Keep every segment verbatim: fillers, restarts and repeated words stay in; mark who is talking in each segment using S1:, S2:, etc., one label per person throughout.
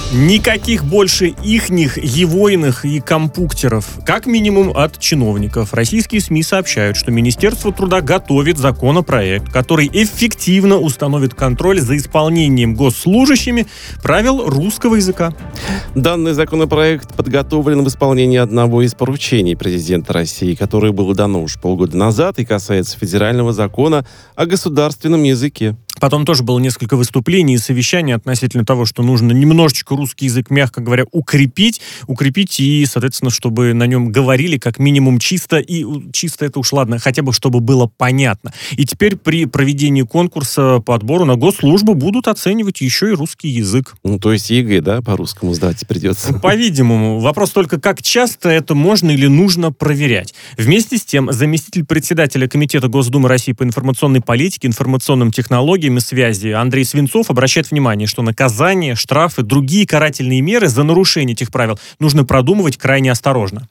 S1: Никаких больше ихних, егойных и компуктеров. Как минимум от чиновников. Российские СМИ сообщают, что Министерство труда готовит законопроект, который эффективно установит контроль за исполнением госслужащими правил русского языка.
S2: Данный законопроект подготовлен в исполнении одного из поручений президента России, которое было дано уж полгода назад и касается федерального закона о государственном языке.
S1: Потом тоже было несколько выступлений и совещаний относительно того, что нужно немножечко русский язык, мягко говоря, укрепить, укрепить и, соответственно, чтобы на нем говорили как минимум чисто, и чисто это уж ладно, хотя бы чтобы было понятно. И теперь при проведении конкурса по отбору на госслужбу будут оценивать еще и русский язык.
S2: Ну, то есть ЕГЭ, да, по-русскому сдать придется?
S1: По-видимому. Вопрос только, как часто это можно или нужно проверять. Вместе с тем, заместитель председателя Комитета Госдумы России по информационной политике, информационным технологиям и связи Андрей Свинцов обращает внимание, что наказания, штрафы, другие карательные меры за нарушение этих правил нужно продумывать крайне осторожно.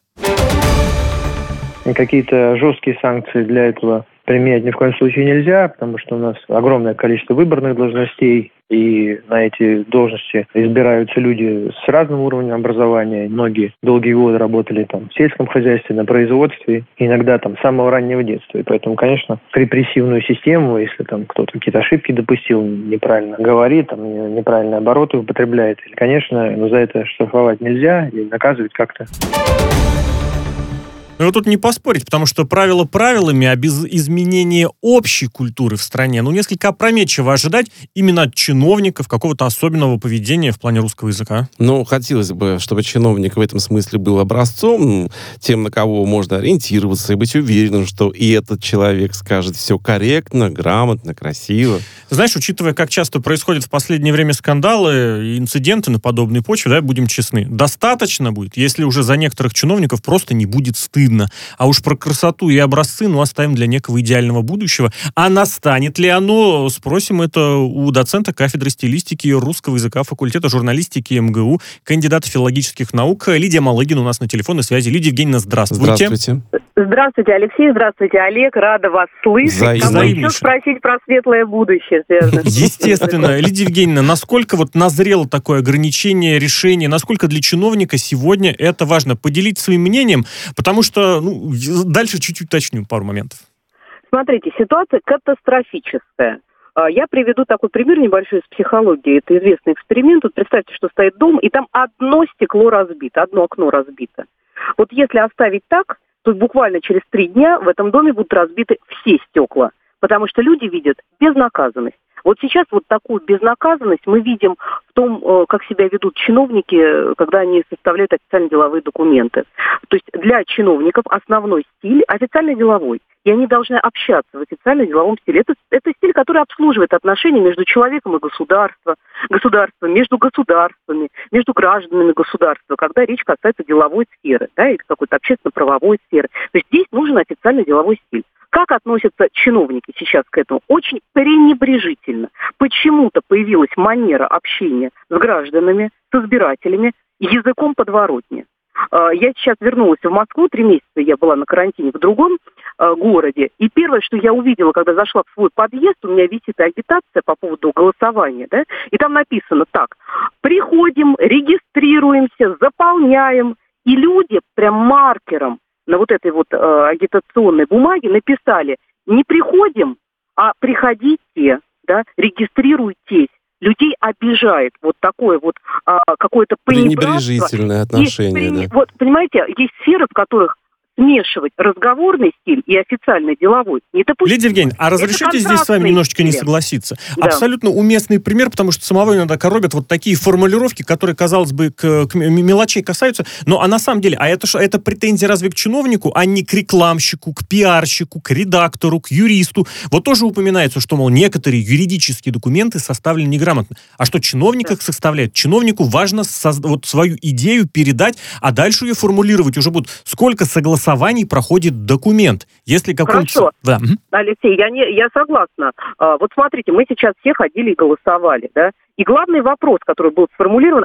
S3: Какие-то жесткие санкции для этого применять ни в коем случае нельзя, потому что у нас огромное количество выборных должностей, и на эти должности избираются люди с разным уровнем образования. Многие долгие годы работали там в сельском хозяйстве, на производстве, иногда там с самого раннего детства. И поэтому, конечно, репрессивную систему, если там кто-то какие-то ошибки допустил, неправильно говорит, там, неправильные обороты употребляет, конечно, за это штрафовать нельзя и наказывать как-то.
S1: Ну, вот тут не поспорить, потому что правила правилами, а без изменения общей культуры в стране, ну, несколько опрометчиво ожидать именно от чиновников какого-то особенного поведения в плане русского языка.
S2: Ну, хотелось бы, чтобы чиновник в этом смысле был образцом, тем, на кого можно ориентироваться и быть уверенным, что и этот человек скажет все корректно, грамотно, красиво.
S1: Знаешь, учитывая, как часто происходят в последнее время скандалы и инциденты на подобной почве, да, будем честны, достаточно будет, если уже за некоторых чиновников просто не будет стыдно. А уж про красоту и образцы, ну, оставим для некого идеального будущего. А настанет ли оно? Спросим это у доцента кафедры стилистики русского языка факультета журналистики МГУ, кандидата филологических наук Лидия Малыгина у нас на телефонной связи. Лидия Евгеньевна, здравствуйте.
S2: Здравствуйте.
S4: Здравствуйте, Алексей. Здравствуйте, Олег. Рада вас слышать.
S2: Взаимно.
S4: А еще спросить про светлое будущее.
S1: Естественно. Лидия Евгеньевна, насколько вот назрело такое ограничение, решение, насколько для чиновника сегодня это важно? Поделитесь своим мнением, потому что ну, дальше чуть-чуть уточню пару моментов.
S4: Смотрите, ситуация катастрофическая. Я приведу такой пример небольшой из психологии. Это известный эксперимент. Вот представьте, что стоит дом, и там одно стекло разбито, одно окно разбито. Вот если оставить так, то буквально через три дня в этом доме будут разбиты все стекла, потому что люди видят безнаказанность. Вот сейчас вот такую безнаказанность мы видим в том, как себя ведут чиновники, когда они составляют официально-деловые документы. То есть для чиновников основной стиль официально-деловой. И они должны общаться в официально-деловом стиле. Это, это стиль, который обслуживает отношения между человеком и государством, государством, между государствами, между гражданами государства, когда речь касается деловой сферы, да, или какой-то общественно-правовой сферы. То есть здесь нужен официально-деловой стиль. Как относятся чиновники сейчас к этому? Очень пренебрежительно. Почему-то появилась манера общения с гражданами, с избирателями, языком подворотни. Я сейчас вернулась в Москву, три месяца я была на карантине в другом городе, и первое, что я увидела, когда зашла в свой подъезд, у меня висит агитация по поводу голосования, да, и там написано так: приходим, регистрируемся, заполняем, и люди прям маркером на вот этой вот э, агитационной бумаге написали: не приходим, а приходите, да, регистрируйтесь. Людей обижает вот такое вот а, какое-то понебратство.
S2: Пренебрежительное отношение,
S4: есть,
S2: да.
S4: Вот, понимаете, есть сферы, в которых смешивать разговорный стиль и официальный деловой недопустимо.
S1: Лидия Евгеньевна, а разрешите здесь с вами немножечко не согласиться? Да. Абсолютно уместный пример, потому что самого иногда коробят вот такие формулировки, которые, казалось бы, к, к мелочей касаются, но а на самом деле, а это, это претензии разве к чиновнику, а не к рекламщику, к пиарщику, к редактору, к юристу? Вот тоже упоминается, что, мол, некоторые юридические документы составлены неграмотно. А что чиновник их составляет? Чиновнику важно созда- вот свою идею передать, а дальше ее формулировать уже будут. Сколько согласований проходит документ. Если какой-то...
S4: Хорошо.
S1: Да.
S4: Алексей, я, не, я согласна. А, вот смотрите, мы сейчас все ходили и голосовали, да? И главный вопрос, который был сформулирован,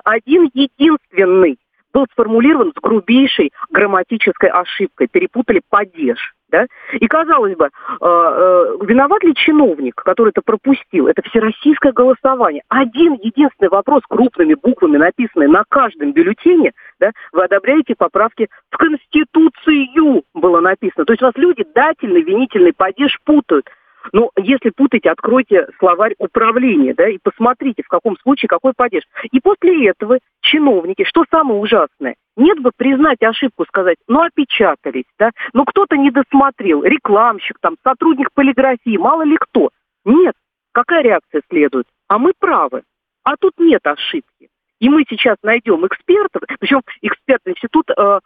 S4: один-единственный, был сформулирован с грубейшей грамматической ошибкой. Перепутали падеж. Да? И, казалось бы, э, э, виноват ли чиновник, который это пропустил? Это всероссийское голосование. Один единственный вопрос крупными буквами, написанный на каждом бюллетене, да, вы одобряете поправки в Конституцию, было написано. То есть у нас люди дательный, винительный падеж путают. Но если путаете, откройте словарь управления, да, и посмотрите, в каком случае какой падеж. И после этого чиновники, что самое ужасное, нет бы признать ошибку, сказать, ну, опечатались, да, ну, кто-то не досмотрел, рекламщик, там, сотрудник полиграфии, мало ли кто. Нет. Какая реакция следует? А мы правы. А тут нет ошибки. И мы сейчас найдем экспертов, причем экспертный институт э, а,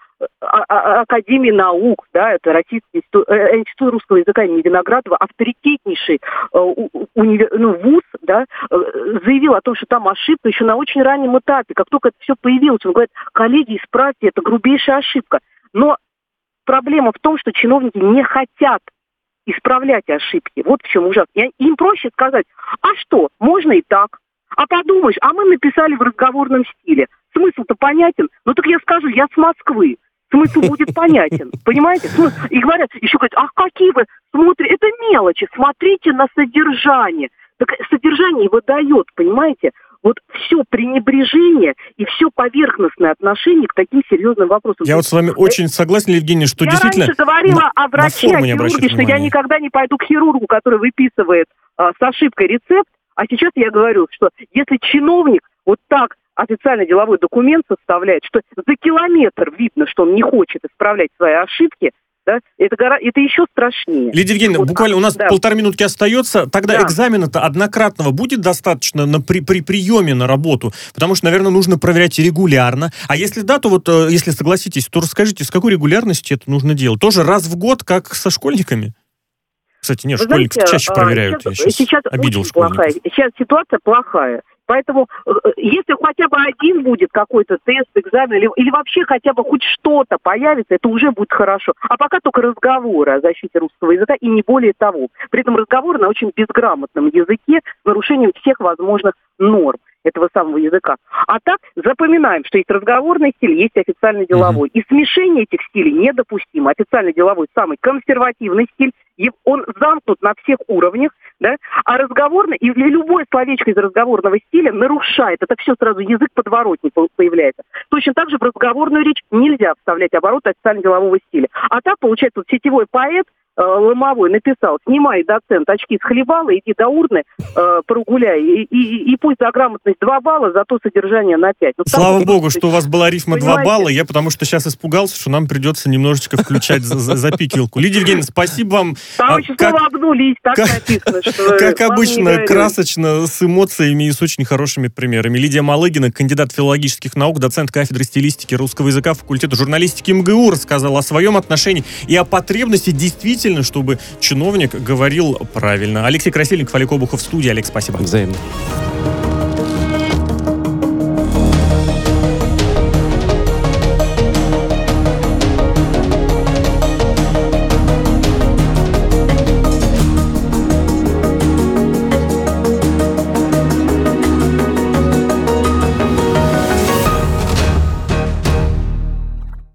S4: а, Академии наук, да, это Российский институт, э, институт русского языка имени Виноградова, авторитетнейший э, универ, ну, вуз, да, э, заявил о том, что там ошибка еще на очень раннем этапе. Как только это все появилось, он говорит, коллеги, исправьте, это грубейшая ошибка. Но проблема в том, что чиновники не хотят исправлять ошибки. Вот в чем ужас. Им проще сказать, а что, можно и так. А подумаешь, а мы написали в разговорном стиле. Смысл-то понятен. Ну так я скажу, я с Москвы. Смысл будет понятен. Понимаете? И говорят, еще говорят, ах, какие вы смотрите. Это мелочи. Смотрите на содержание. Так содержание его дает, понимаете? Вот все пренебрежение и все поверхностное отношение к таким серьезным вопросам.
S1: Я вот с вами очень согласен, Евгений, что
S4: я
S1: действительно...
S4: Я раньше говорила на, о враче, о хирурге, что я никогда не пойду к хирургу, который выписывает а, с ошибкой рецепт. А сейчас я говорю, что если чиновник вот так официально деловой документ составляет, что за километр видно, что он не хочет исправлять свои ошибки, да, это, гора... это еще страшнее.
S1: Лидия Евгеньевна, вот, буквально у нас да. полторы минутки остается. Тогда да. экзамена-то однократного будет достаточно на, при, при приеме на работу? Потому что, наверное, нужно проверять регулярно. А если да, то вот, если согласитесь, то расскажите, с какой регулярностью это нужно делать? Тоже раз в год, как со школьниками? Кстати, нет,
S4: Вы
S1: школьников
S4: знаете,
S1: чаще проверяют.
S4: Сейчас,
S1: я сейчас,
S4: сейчас
S1: обидел
S4: очень плохая. Сейчас ситуация плохая. Поэтому, если хотя бы один будет какой-то тест, экзамен, или, или вообще хотя бы хоть что-то появится, это уже будет хорошо. А пока только разговоры о защите русского языка, и не более того. При этом разговоры на очень безграмотном языке с нарушением всех возможных норм этого самого языка. А так запоминаем, что есть разговорный стиль, есть официальный деловой. Mm-hmm. И смешение этих стилей недопустимо. Официальный деловой самый консервативный стиль, он замкнут на всех уровнях, да, а разговорный, и любое словечко из разговорного стиля нарушает, это все сразу язык подворотни появляется. Точно так же в разговорную речь нельзя вставлять обороты официально-делового стиля. А так, получается, вот сетевой поэт э, Ломовой написал, снимай, доцент, очки схлебала, иди до урны, э, прогуляй, и, и, и пусть за грамотность два балла, зато содержание на пять. Ну,
S1: слава там, богу, что у вас была рифма два балла, я потому что сейчас испугался, что нам придется немножечко включать запикивалку. Лидия Евгеньевна, спасибо вам.
S4: Там еще слово обнулись, так написано, что...
S1: Как обычно, красочно, с эмоциями и с очень хорошими примерами. Лидия Малыгина, кандидат филологических наук, доцент кафедры стилистики русского языка факультета журналистики МГУ, рассказала о своем отношении и о потребности действительно, чтобы чиновник говорил правильно. Алексей Красильников, Олег Обухов в студии. Олег, спасибо.
S2: Взаимно.